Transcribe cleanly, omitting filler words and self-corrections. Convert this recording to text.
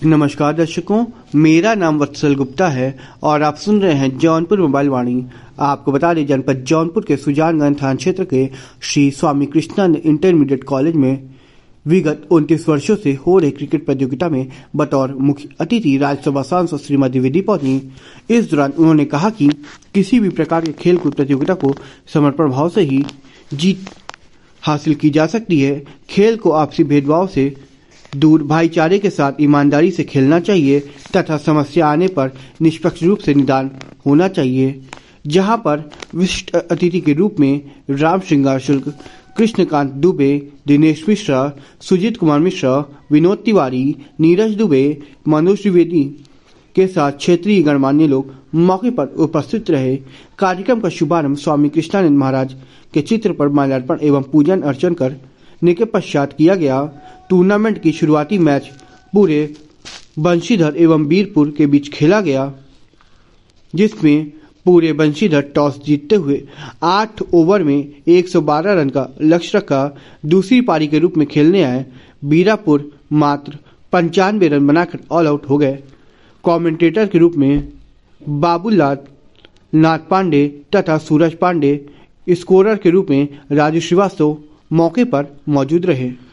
नमस्कार दर्शकों, मेरा नाम वत्सल गुप्ता है और आप सुन रहे हैं जौनपुर मोबाइल वाणी। आपको बता दें, जनपद जौनपुर के सुजानगंज थाना क्षेत्र के श्री स्वामी कृष्णानंद इंटरमीडिएट कॉलेज में विगत 29 वर्षों से हो रही क्रिकेट प्रतियोगिता में बतौर मुख्य अतिथि राज्यसभा सांसद श्रीमती विधि पहुंची। इस दौरान उन्होंने कहा कि किसी भी प्रकार के खेलकूद प्रतियोगिता को समर्पण भाव से ही जीत हासिल की जा सकती है। खेल को आपसी भेदभाव से दूर भाईचारे के साथ ईमानदारी से खेलना चाहिए तथा समस्या आने पर निष्पक्ष रूप से निदान होना चाहिए। जहां पर विशिष्ट अतिथि के रूप में राम श्रृंगार शुक्ल, कृष्णकांत दुबे, दिनेश मिश्रा, सुजीत कुमार मिश्रा, विनोद तिवारी, नीरज दुबे, मनोज द्विवेदी के साथ क्षेत्रीय गणमान्य लोग मौके पर उपस्थित रहे। कार्यक्रम का शुभारंभ स्वामी कृष्णानंद महाराज के चित्र पर माल्यार्पण एवं पूजन अर्चन करने के पश्चात किया गया। टूर्नामेंट की शुरुआती मैच पूरे बंशीधर एवं वीरपुर के बीच खेला गया, जिसमें पूरे बंशीधर टॉस जीतते हुए 8 ओवर में 112 रन का लक्ष्य रखा। दूसरी पारी के रूप में खेलने आए वीरापुर मात्र 95 रन बनाकर ऑल आउट हो गए। कमेंटेटर के रूप में बाबूलाल नाथ पांडे तथा सूरज पांडे, स्कोरर के रूप में राजू श्रीवास्तव मौके पर मौजूद रहे।